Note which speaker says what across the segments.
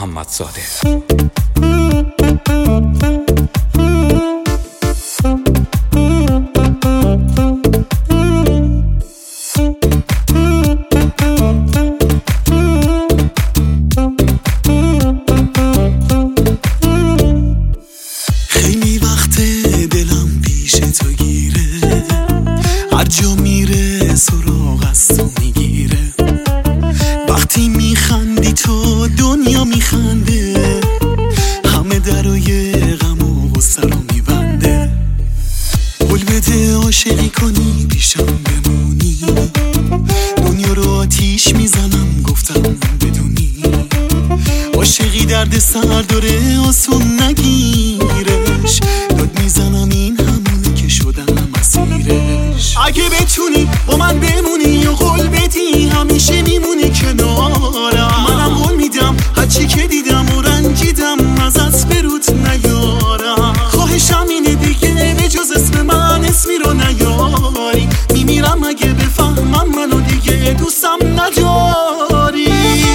Speaker 1: محمدزاده.
Speaker 2: خیلی وقت دلم پیش تو گیره، هر جا میره سراغ از تو میگیره. وقتی میخندی تو دنیا میخنده، همه درای غم و غصه رو میبنده. قول بده عاشقی کنی پیشم بمونی، دنیا رو آتیش میزنم گفتم بدونی. عاشقی درد سر داره آسون نگیرش، داد میزنم این همونه که شدم اسیرش. اگه بتونی با من بمونی و قول بدی همیشه میمونی کنارم، منم قول میدم هرچی که دیدم و رنجیدم ازت بروت نیارم. خواهشم اینه دیگه به جز اسم من اسمی رو نیاری، میمیرم اگه بفهمم منو دیگه دوستم نداری.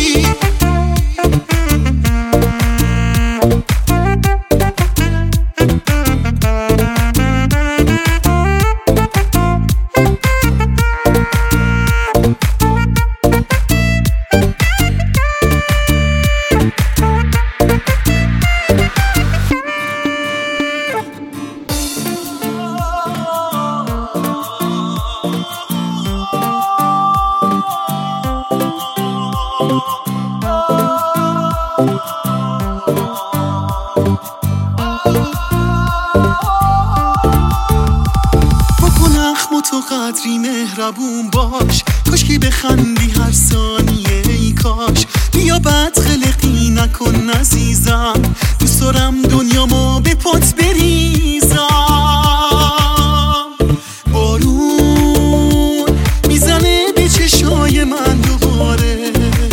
Speaker 2: بکن اخم تو قدری مهربون باش، کاش که بخندی هر ثانیه ای کاش. بیا بد خلقی نکن عزیزم، دوست دارم دنیامو به پات بریزم. بارون میزنه به چشای من دوباره،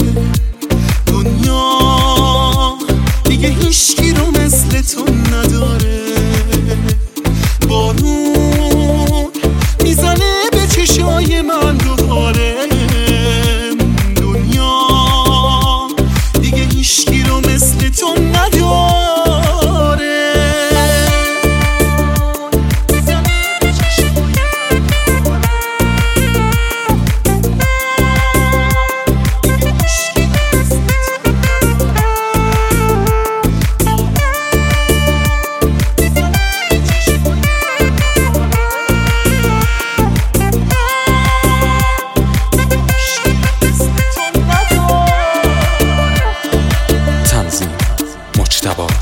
Speaker 2: دنیا دیگه هیچکی رو مثل تو نداره. بارون میزنه به چشای من دوباره، دنیا دیگه هیچکی رو مثل تو نداره.
Speaker 1: تنظیم مجتبی